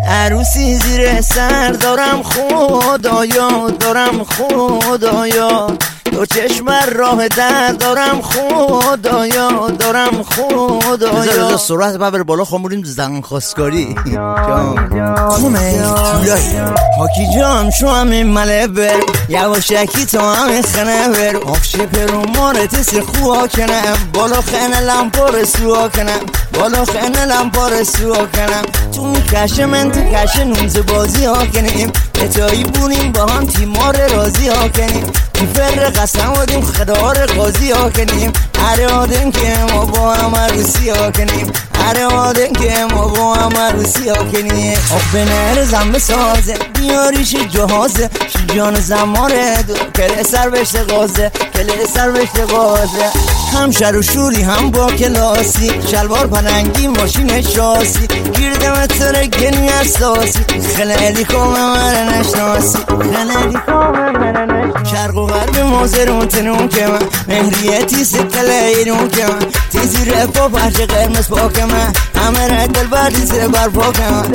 عروسی زیر سر دارم خدایا، دارم خدایا، دو چشم راه در دارم خدایا، دارم خدایا. بذار سرعت ببر بالا خاموریم زن خواستگاری خونه طولایی حاکی جان شو همین مله بر یواشکی تو همین خنه بر آفشه پرو مارت سخوا کنم بالا خنه لمپار سوا کنم بالا خنه لمپار سوا کنم تو کش من تو کش نوز بازی ها کنیم اتایی بونیم با هم تیمار رازی ها کنیم میفر قسم آدیم خدار قاضی ها کنیم هر آدم که ما با هم عروسی ها کنیم هر آدم که ما با هم عروسی ها کنیم آخ به نهر زنبه سازه بیاریش جهازه جان زماره دو کله سر بشت غازه کله سر بشت غازه هم شر و شوری هم با کلاسی شلوار پلنگی ماشین شاسی گیردم تره گنی اساسی خیلی کامه من نشناسی خیلی کامه من نشناسی شرق و غرب مازرون تنون که من مهریتی سکل ایرون که من تیزی رفا پرش قرمز پاک من همه رد دل بردی زیر بر پاک من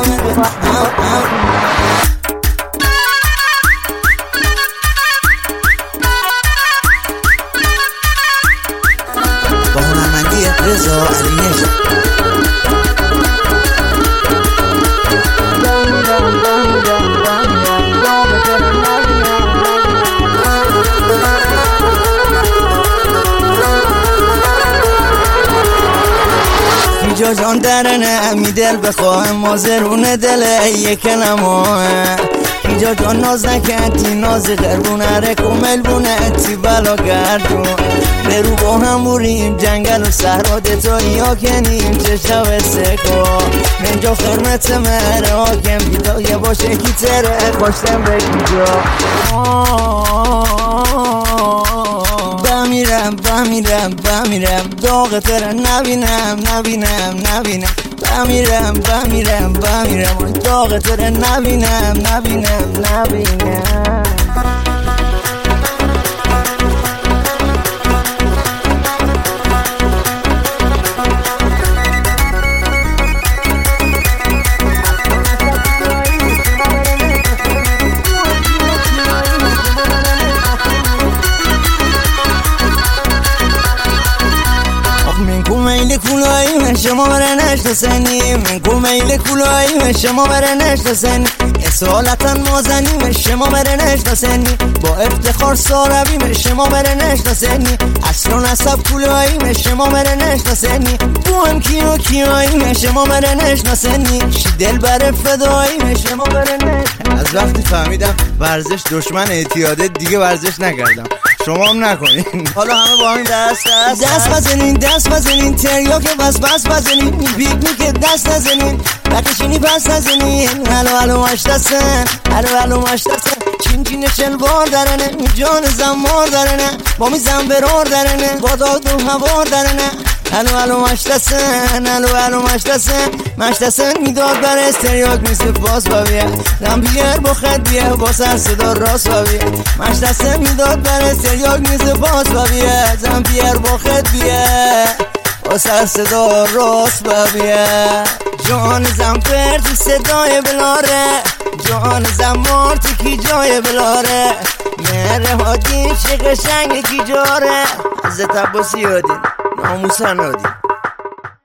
با هنرمندی رضا علی نژاد. جا جان درنه می دل بخواه مازرون دل یک نماه اینجا جان ناز نکردی ناز قربونه رکومل بونه تی بلا گردون برو با هم بوریم جنگل و صحرا دتایی ها کنیم چه شب سکا منجا خرمت مره آکم بیدایه باشه کی تره خوشتم بگی جا بمیرم داغ تره نبینم بمیرم داغ تره نبینم میل کولایی من شما بره نشتسنی من کو میل کولایی من شما بره نشتسنی اصالتا مازنی من شما بره نشتسنی با افتخار ساروی من شما بره نشتسنی اصلا نسب کولایی من شما بره نشتسنی بو هم کیایی من شما بره نشتسنی شی دل بره فدایی من شما بره نشتسنی. از وقتی فهمیدم ورزش دشمن اعتیاده دیگه ورزش نکردم شما هم نکنین حالا همه با همین دست بزنین تریاک بس بزنین پیکنیک دست نزنین بکشینی پس نزنین هلو مشتسن چین شلوار درنه جان زمار درنه با می زنبرار درنه با داد و هوار درنه هلو مشتسن میداد بر استریاک میسه باز بابیه لمبیر با خد بیه با سر صدا راست بابیه مشتسن میداد بر استریاک میسه باز بابیه زنبیر با خد بیه با سر صدا راست بابیه جان زنبر تو صدای بلاره جان زمار تو کی جای بلاره مهره هادی چه قشنگ کی جاره حضرت عباسی یادین ناموسن هادین